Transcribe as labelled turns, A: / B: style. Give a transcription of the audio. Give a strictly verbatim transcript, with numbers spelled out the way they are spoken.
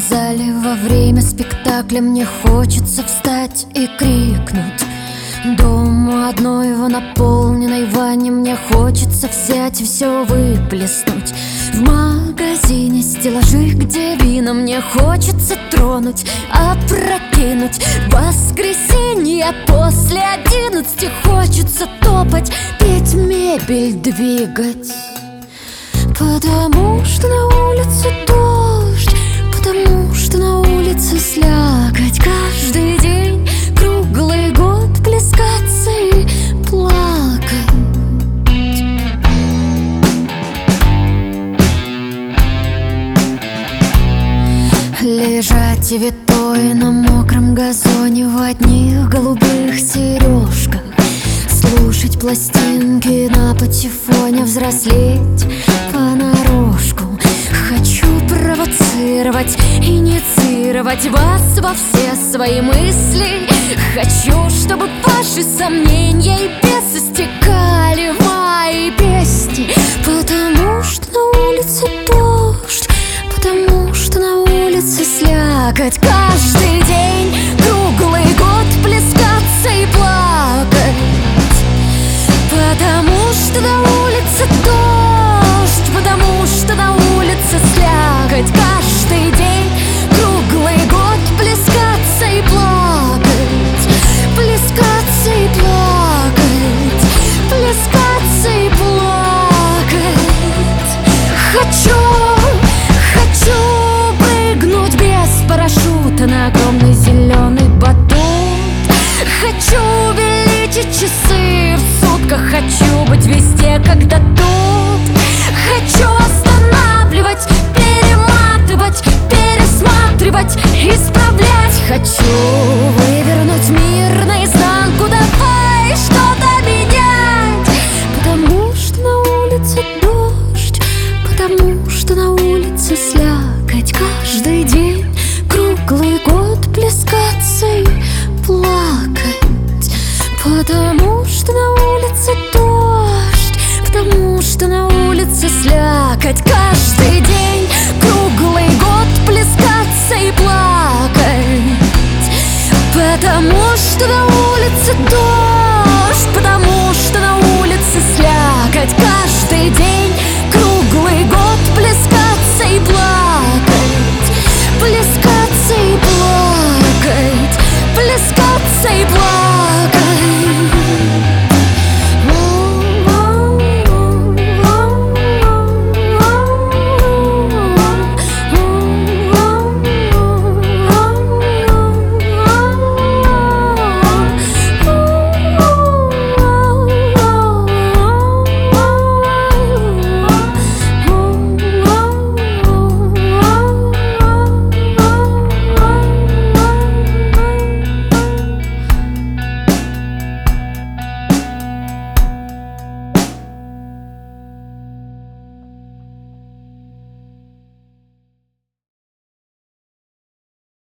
A: зале во время спектакля мне хочется встать и крикнуть. Дома одной в наполненной ванне мне хочется взять и все выплеснуть. В магазине стеллажи, где вина, мне хочется тронуть, опрокинуть. В воскресенье после одиннадцати хочется топать, петь, мебель двигать. Потому что на улице дождь, потому что на улице слякоть. Каждый день, круглый год плескаться и плакать. Лежать и витой на мокром газоне в одних голубых сережках, слушать пластинки на патефоне, взрослеть понарошку. Хочу провоцировать, инициировать вас во все свои мысли. Хочу, чтобы ваши сомнения и бесы стекали в мои песни. Потому что на улице дождь, потому что на улице слякоть. Каждый день, круглый год плескаться и плакать. Потому что на улице дождь, потому что на улице слякоть. Каждый день, круглый год плескаться и плакать. Плескаться и плакать, плескаться и плакать. Хочу, хочу прыгнуть без парашюта на огромный зеленый батут. Хочу увеличить часы в сутках, хочу быть везде, когда тут. Хочу останавливать, перематывать, пересматривать, исправлять. Хочу вывернуть мир наизнанку, давай что-то менять. Потому что на улице дождь, потому что на улице слякоть. Каждый день, круглый год плескаться и плакать. Потому что на улице дождь, потому что на улице слякоть. Каждый день, круглый год плескаться и плакать. Потому что на улице дождь.